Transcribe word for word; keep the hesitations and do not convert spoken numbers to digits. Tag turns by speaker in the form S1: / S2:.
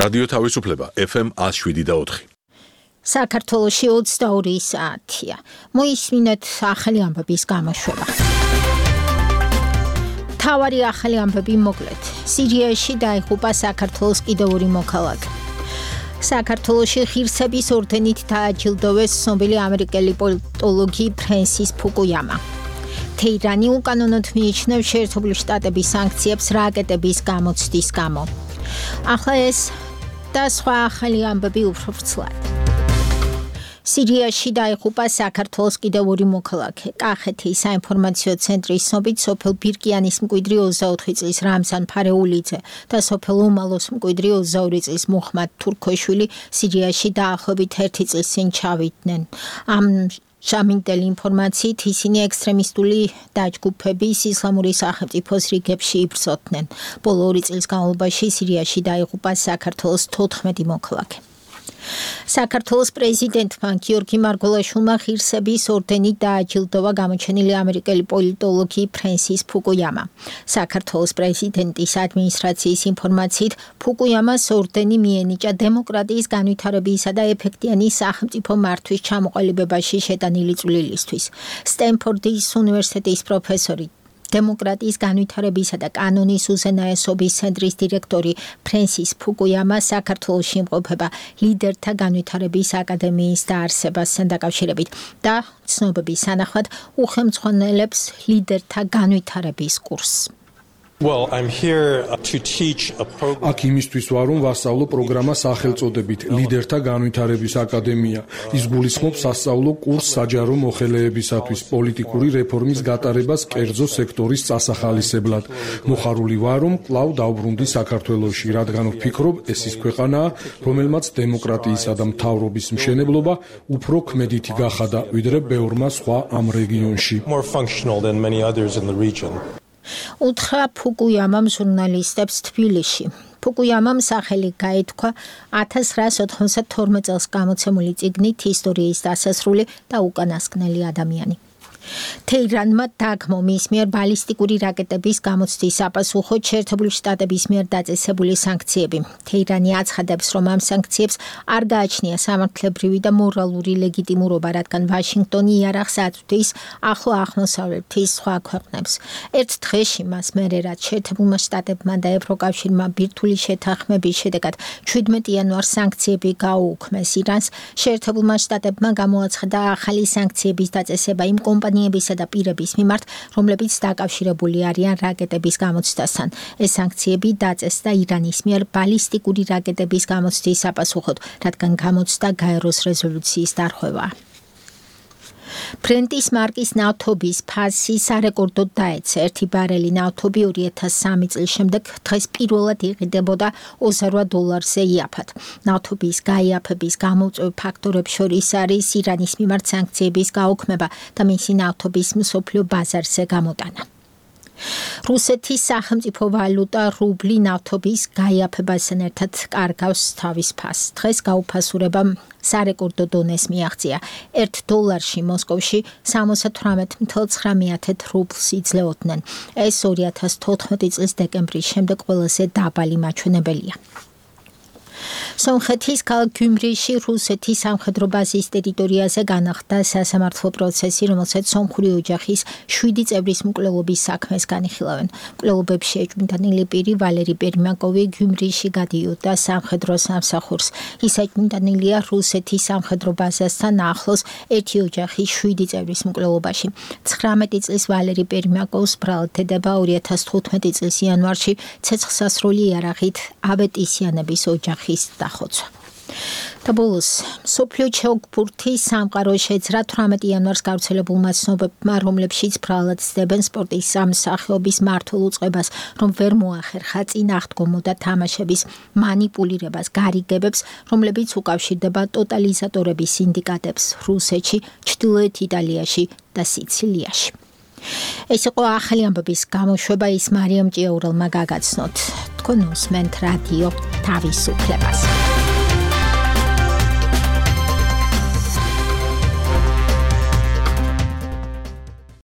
S1: რადიო თავისუფლება ეფ ემ one oh seven და four.
S2: საქართველოში ოცდაორი საათია. მოისმინეთ ახალი ამბების გამოშვება. თავარი ახალი ამბები მოკლედ. სირიაში დაიღუპა საქართველოს კიდევ ორი მოქალაქე. საქართველოში ღირსების ორდენით დააჯილდოვეს ცნობილი ამერიკელი პოლიტოლოგი ფრენსის ფუკუიამა. თეირანი უკანონოდ მიიჩნევს შეერთებული შტატების სანქციებს რაკეტების გამოცდის გამო. ახლა ეს და სხვა ახალი ამბები უფრო ვრცლად. სირიაში დაიღუპა საქართველოს კიდევ ორი მოქალაქე. კახეთის საინფორმაციო ცენტრის ცნობით სოფელ ბირკიანის მკვიდრი ოცდაოთხი წლის რამზან ფარეულიძე და სოფელ უმალოს მკვიდრი ოცდაორი წლის მუხმად თურქოშვილი სირიაში დაახლოებით ერთი წლის წინ ჩავიდნენ. ამ შამინტელი ინფორმაციით ისინი ექსტრემისტული დაჯგუფების ისლამური სახელმწიფოს რიგებში იბრძოდნენ. ბოლო ორი წლის განმავლობაში სირიაში დაიღუპა საქართველოს თოთხმეტი მოქალაქე. საქართველოს პრეზიდენტმა გიორგი მარგველაშვილმა ღირსების ორდენით დააჯილდოვა გამოჩენილი ამერიკელი პოლიტოლოგი ფრენსის ფუკუიამა. საქართველოს პრეზიდენტის ადმინისტრაციის ინფორმაციით ფუკუიამას ორდენი მიენიჭა დემოკრატიის განვითარებისა და ეფექტიანი სახელმწიფო მართვის ჩამოყალიბებაში შეტანილი წვლილისთვის. სტენფორდის უნივერსიტეტის პროფესორი დემოკრატიის განვითარებისა და კანონის უზენაესობის ცენტრის დირექტორი ფრენსის ფუკუიამა საქართველოში იმყოფება ლიდერთა განვითარების აკადემიის დაარსებასთან დაკავშირებით და ცნობების თანახმად უხელმძღვანელებს ლიდერთა განვითარების კურსს.
S3: Well, I'm here to teach a program.
S4: აქ იმისთვის ვარ, რომ ვასწავლო პროგრამა სახელწოდებით ლიდერთა განვითარების აკადემია. ის გულისხმობს სასწავლო კურსს საჯარო მოხელეებისათვის პოლიტიკური რეფორმის გატარებას კერძო სექტორის წასახალისებლად. მოხარული ვარ, რომ კვლავ დავბრუნდი საქართველოში, რადგან ვფიქრობ, ეს ის ქვეყანაა, რომელმაც დემოკრატიისა და მთავრობის მშენებლობა უფრო ქმედითი გახადა, ვიდრე ბევრმა სხვა ამ რეგიონში.
S3: More functional than many others in the region.
S2: უთხრა ფუკუიამამ ჟურნალისტებს თბილისში. ფუკუიამამ სახელი გაითქვა ათას რვაასი ოთხმოცდათორმეტ წელს გამოცემული წიგნით ისტორიის დასასრული და უკანასკნელი ადამიანი. თეირანმა დაგმო მის მიერ ბალისტიკური რაკეტების გამოცდის საპასუხოდ შეერთებული შტატების მიერ დაწესებული სანქციები. თეირანი აცხადებს, რომ ამ სანქციებს არ გააჩნია სამართლებრივი და მორალური ლეგიტიმურობა, რადგან ვაშინგტონი იარაღს აწვდის ახლო აღმოსავლეთის სხვა ქვეყნებს. ერთ დღეში მას მერე რაც შეერთებულმა შტატებმა და ევროკავშირმა ბირთვული შეთანხმების შედეგად ჩვიდმეტი იანვარს სანქციები გაუუქმეს ირანს, შეერთებულმა შტატებმა გამოაცხადა ახალი სანქციების დაწესება იმ კომპანიებისა და პირების მიმართ, რომლებიც დაკავშირებული არიან რაკეტების გამოცდასთან. ეს სანქციები დაწესდა ირანის მიერ ბალისტიკური რაკეტების გამოცდის საპასუხოდ, რადგან გამოცდა გაეროს რეზოლუციის დარღვევა. ბრენტის მარკის ნავთობის ფასი სარეკორდოდ დაეცა. ერთი ბარელი ნავთობი ორი ათას სამი წლის შემდეგ დღეს პირველად იყიდებოდა ოცდარვა დოლარზე იაფად. ნავთობის გაიაფების გამომწვევ ფაქტორებს შორის არის ირანის მიმართ სანქციების გაუქმება და მისი ნავთობის მსოფლიო ბაზარზე გამოტანა. რუსეთის სახელმწიფო ვალუტა რუბლი ნავთობის გაიაფებასთან ერთად კარგავს თავის ფასს. დღეს გაუფასურება სარეკორდო დონეს მიაღწია. ერთ დოლარში მოსკოვში სამოცდათვრამეტ ათას ცხრამეტ რუბლს იძლეოდნენ. ეს ორი ათას თოთხმეტი წლის დეკემბრის შემდეგ ყველაზე დაბალი მაჩვენებელია. სომხეთის ქალაქ გიუმრიში რუსეთის სამხედრო ბაზის ტერიტორიაზე განახლდა სასამართლო პროცესი, რომელსაც სომხური ოჯახის შვიდი წევრის მკვლელობის საქმეს განიხილავენ. მკვლელობებში ეჭვმიტანილი პირი ვალერი პერიმაკოვი გიუმრიში გადიოდა სამხედრო სამსახურს. ის ეჭვმიტანილია რუსეთის სამხედრო ბაზასთან ახლოს ერთი ოჯახის შვიდი წევრის მკვლელობაში. ცხრამეტი წლის ვალერი პერიმაკოვს ბრალდება ორი ათას თხუთმეტი წლის იანვარში ცეცხლსასროლი იარაღით ავეტისიანების ოჯახის დახოცვა. და ბოლოს მსოფლიო ჩოგბურთის სამყარო შეძრა თვრამეტი იანვარს გავრცელებულმა ცნობებმა, რომლებშიც ბრალად ცდებენ სპორტის სამსახიობის მართულ უწყებას, რომ ვერ მოახერხა წინააღდგომო და თამაშების მანიპულირებას, გარიგებებს, რომლებიც უკავშირდება ტოტალიზატორების სინდიკატებს რუსეთში, ჩრდილოეთ იტალიაში და სიცილიაში. ეს იყო ახალი ამბების გამოშვება, ის მარიამ ჭიაურელმა გაგაცნოთ. თქვენ უსმენთ რადიო თავისუფლებას.